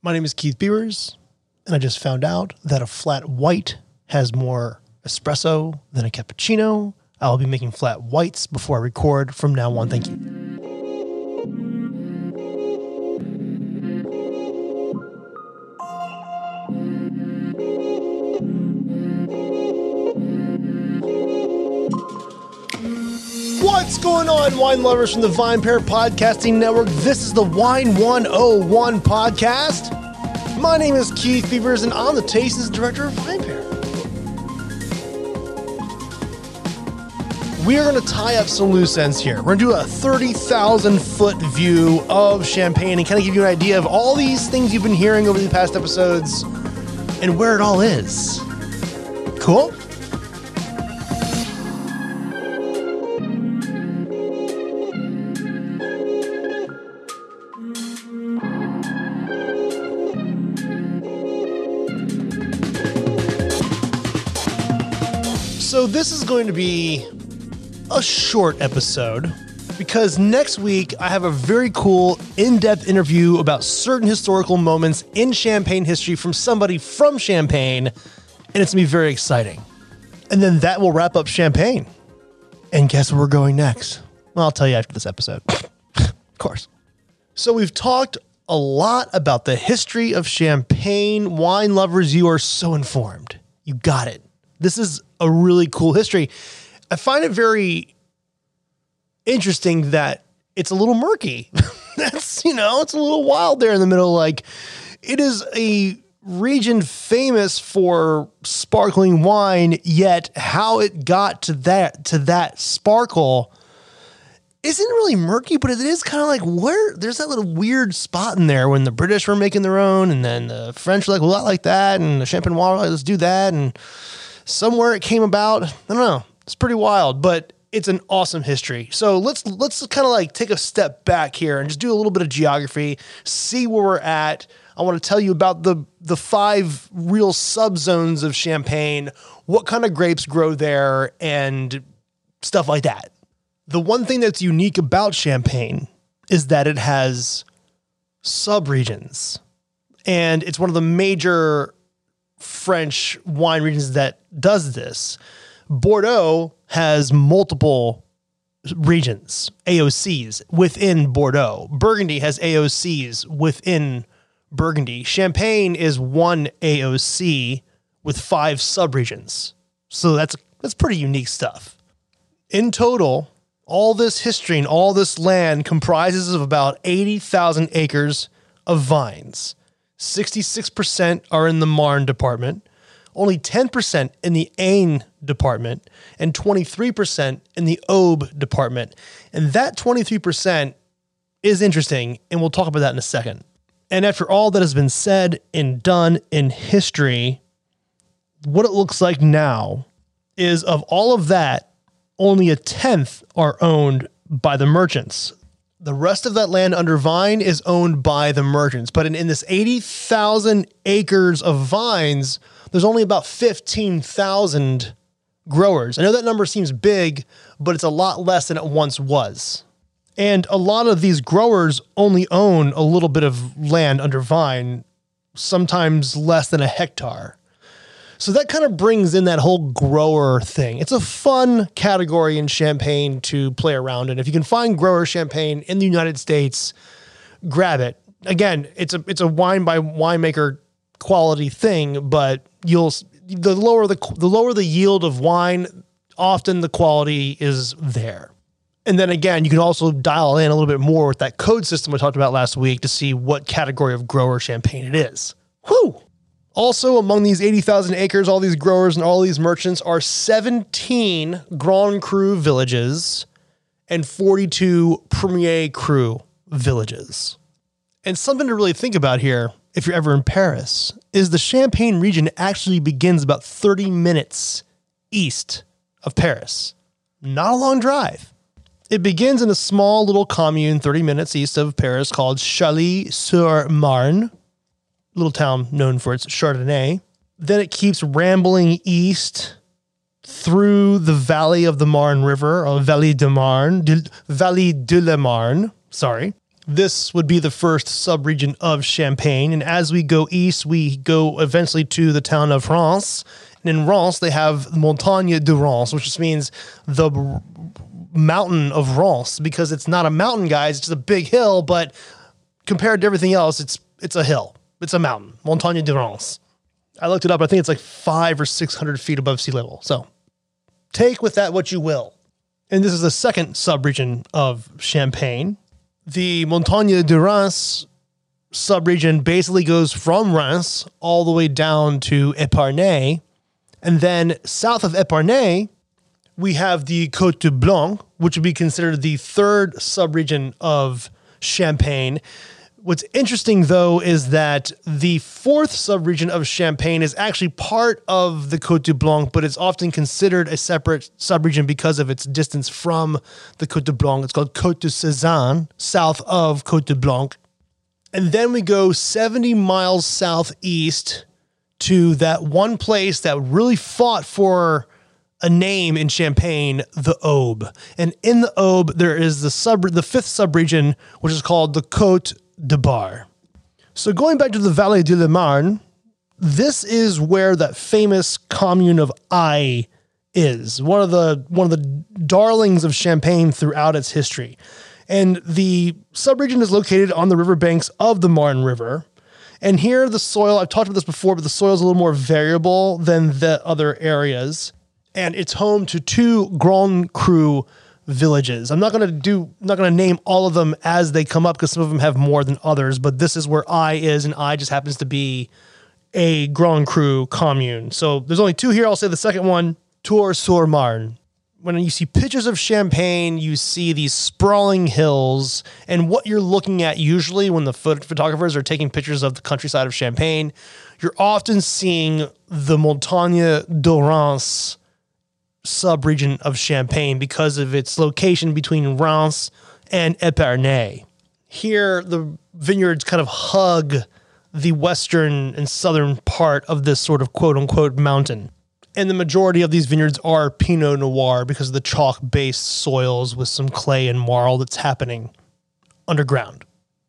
My name is Keith Beavers, and I just found out that a flat white has more espresso than a cappuccino. I'll be making flat whites before I record from now on. Thank you. What's going on, wine lovers from the VinePair Podcasting Network? This is the Wine 101 podcast. My name is Keith Beavers, and I'm the Tastings Director of VinePair. We are going to tie up some loose ends here. We're going to do a 30,000 foot view of Champagne and kind of give you an idea of all these things you've been hearing over the past episodes and where it all is. Cool? So this is going to be a short episode because next week I have a very cool in-depth interview about certain historical moments in Champagne history from somebody from Champagne, and it's going to be very exciting. And then that will wrap up Champagne. And guess where we're going next? Well, I'll tell you after this episode. Of course. So we've talked a lot about the history of Champagne. Wine lovers, you are so informed. You got it. This is a really cool history. I find it very interesting that it's a little murky. It's a little wild there in the middle. Like, it is a region famous for sparkling wine, yet how it got to that sparkle isn't really murky, but it is kind of like where there's that little weird spot in there when the British were making their own, and then the French were like, well, I like that, and the Champagne were like, let's do that, and somewhere it came about. I don't know. It's pretty wild, but it's an awesome history. So let's kind of like take a step back here and just do a little bit of geography, see where we're at. I want to tell you about the 5 real subzones of Champagne, what kind of grapes grow there, and stuff like that. The one thing that's unique about Champagne is that it has subregions, and it's one of the major French wine regions that does this. Bordeaux has multiple regions, AOCs, within Bordeaux. Burgundy has AOCs within Burgundy. Champagne is one AOC with 5 subregions. So that's pretty unique stuff. In total, all this history and all this land comprises of about 80,000 acres of vines. 66% are in the Marne department, only 10% in the Aisne department, and 23% in the Aube department. And that 23% is interesting, and we'll talk about that in a second. And after all that has been said and done in history, what it looks like now is of all of that, only a 10th are owned by the merchants. The rest of that land under vine is owned by the merchants. But in this 80,000 acres of vines, there's only about 15,000 growers. I know that number seems big, but it's a lot less than it once was. And a lot of these growers only own a little bit of land under vine, sometimes less than a hectare. So that kind of brings in that whole grower thing. It's a fun category in Champagne to play around in. If you can find grower Champagne in the United States, grab it. Again, it's a wine by winemaker quality thing, but the lower the yield of wine, often the quality is there. And then again, you can also dial in a little bit more with that code system we talked about last week to see what category of grower Champagne it is. Whew! Also, among these 80,000 acres, all these growers and all these merchants are 17 Grand Cru villages and 42 Premier Cru villages. And something to really think about here, if you're ever in Paris, is the Champagne region actually begins about 30 minutes east of Paris. Not a long drive. It begins in a small little commune 30 minutes east of Paris called Chally-sur-Marne, little town known for its Chardonnay. Then it keeps rambling east through the valley of the Marne River, or Vallée de la Marne, This would be the first subregion of Champagne. And as we go east, we go eventually to the town of Reims. And in Reims, they have Montagne de Reims, which just means the mountain of Reims, because it's not a mountain, guys. It's just a big hill, but compared to everything else, it's a hill. It's a mountain. Montagne de Reims. I looked it up. I think it's like 500 or 600 feet above sea level. So take with that what you will. And this is the second subregion of Champagne. The Montagne de Reims subregion basically goes from Reims all the way down to Epernay. And then south of Epernay, we have the Côte de Blanc, which would be considered the third subregion of Champagne. What's interesting, though, is that the fourth subregion of Champagne is actually part of the Côte de Blanc, but it's often considered a separate subregion because of its distance from the Côte de Blanc. It's called Côte de Sézanne, south of Côte de Blanc. And then we go 70 miles southeast to that one place that really fought for a name in Champagne, the Aube. And in the Aube, there is the fifth subregion, which is called the Côte de Bar. So going back to the Vallée de la Marne, this is where that famous commune of Ai is, one of the darlings of Champagne throughout its history. And the subregion is located on the riverbanks of the Marne River. And here the soil, I've talked about this before, but the soil is a little more variable than the other areas. And it's home to two Grand Cru villages. I'm not going to name all of them as they come up because some of them have more than others, but this is where Ai is, and Ai just happens to be a Grand Cru commune. So there's only two here. I'll say the second one, Tours-sur-Marne. When you see pictures of Champagne, you see these sprawling hills, and what you're looking at usually when the photographers are taking pictures of the countryside of Champagne, you're often seeing the Montagne de Reims subregion of Champagne because of its location between Reims and Epernay. Here, the vineyards kind of hug the western and southern part of this sort of quote-unquote mountain. And the majority of these vineyards are Pinot Noir because of the chalk-based soils with some clay and marl that's happening underground.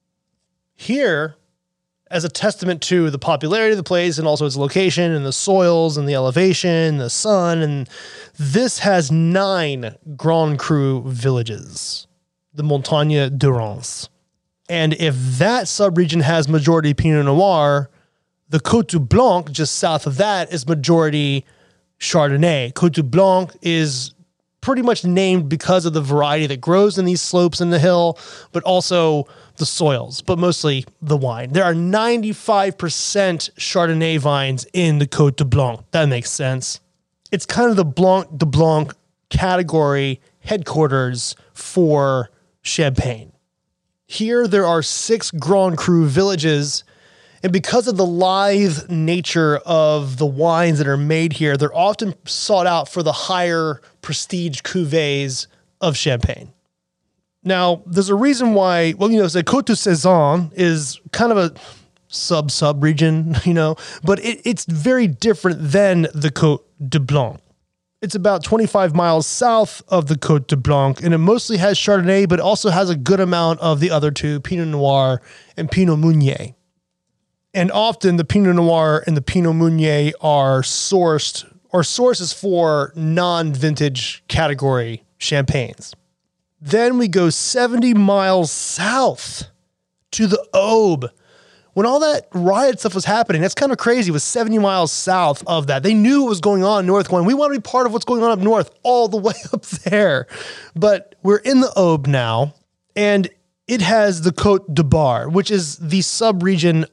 Here, as a testament to the popularity of the place and also its location and the soils and the elevation, the sun, and this has 9 Grand Cru villages, the Montagne de Reims. And if that subregion has majority Pinot Noir, the Côte de Blanc, just south of that, is majority Chardonnay. Côte de Blanc is pretty much named because of the variety that grows in these slopes in the hill, but also the soils, but mostly the wine. There are 95% Chardonnay vines in the Côte de Blanc. That makes sense. It's kind of the Blanc de Blanc category headquarters for Champagne. Here, there are 6 Grand Cru villages, and because of the lithe nature of the wines that are made here, they're often sought out for the higher prestige cuvées of Champagne. Now, there's a reason why, the Côte de Sézanne is kind of a sub-region, but it's very different than the Côte de Blanc. It's about 25 miles south of the Côte de Blanc, and it mostly has Chardonnay, but also has a good amount of the other two, Pinot Noir and Pinot Meunier. And often the Pinot Noir and the Pinot Meunier are sources for non-vintage category champagnes. Then we go 70 miles south to the Aube. When all that riot stuff was happening, that's kind of crazy. It was 70 miles south of that. They knew what was going on north, we want to be part of what's going on up north, all the way up there. But we're in the Aube now, and it has the Côte de Bar, which is the fifth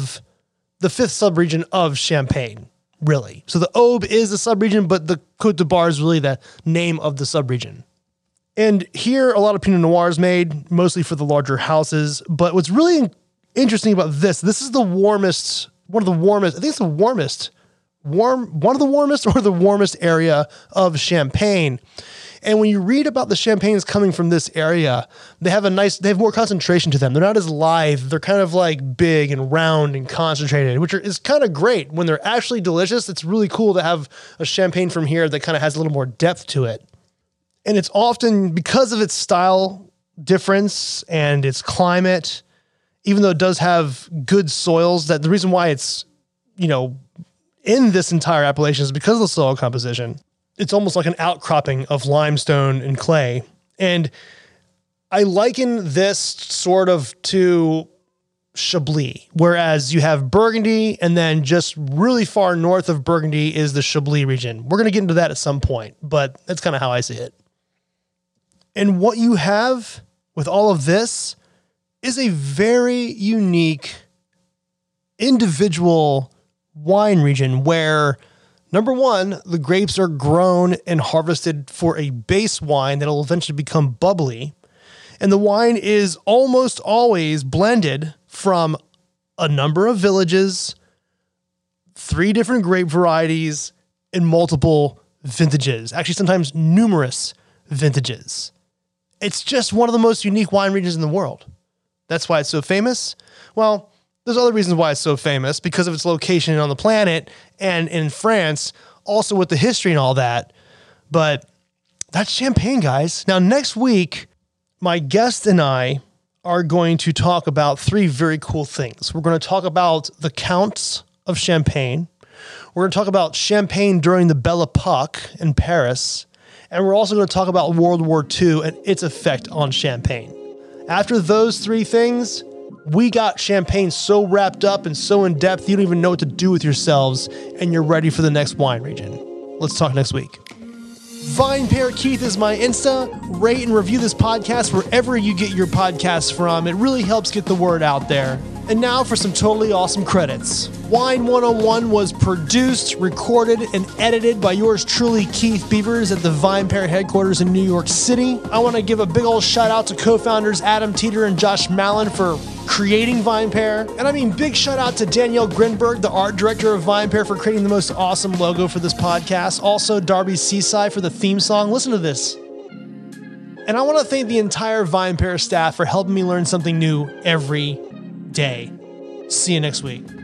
subregion of Champagne, really. So the Aube is the subregion, but the Côte de Bar is really the name of the subregion. And here, a lot of Pinot Noir is made, mostly for the larger houses. But what's really interesting about this is the warmest, one of the warmest, I think it's the warmest, one of the warmest or the warmest area of Champagne. And when you read about the champagnes coming from this area, they have more concentration to them. They're not as lithe. They're kind of like big and round and concentrated, which is kind of great. When they're actually delicious, it's really cool to have a champagne from here that kind of has a little more depth to it. And it's often, because of its style, difference and its climate, even though it does have good soils, that the reason why it's, in this entire appellation is because of the soil composition. It's almost like an outcropping of limestone and clay. And I liken this sort of to Chablis, whereas you have Burgundy, and then just really far north of Burgundy is the Chablis region. We're going to get into that at some point, but that's kind of how I see it. And what you have with all of this is a very unique individual wine region where, number one, the grapes are grown and harvested for a base wine that will eventually become bubbly. And the wine is almost always blended from a number of villages, 3 different grape varieties, and multiple vintages. Actually, sometimes numerous vintages. It's just one of the most unique wine regions in the world. That's why it's so famous. Well, there's other reasons why it's so famous, because of its location on the planet and in France, also with the history and all that. But that's Champagne, guys. Now, next week, my guest and I are going to talk about 3 very cool things. We're going to talk about the counts of Champagne. We're going to talk about Champagne during the Belle Epoque in Paris. And we're also going to talk about World War II and its effect on Champagne. After those 3 things, we got Champagne so wrapped up and so in depth, you don't even know what to do with yourselves, and you're ready for the next wine region. Let's talk next week. VinePair Keith is my Insta. Rate and review this podcast wherever you get your podcasts from. It really helps get the word out there. And now for some totally awesome credits. Wine 101 was produced, recorded, and edited by yours truly, Keith Beavers, at the VinePair headquarters in New York City. I want to give a big old shout out to co-founders Adam Teeter and Josh Mallon for creating VinePair. And I mean, big shout out to Danielle Grinberg, the art director of VinePair, for creating the most awesome logo for this podcast. Also, Darby Seaside for the theme song. Listen to this. And I want to thank the entire VinePair staff for helping me learn something new every day. See you next week.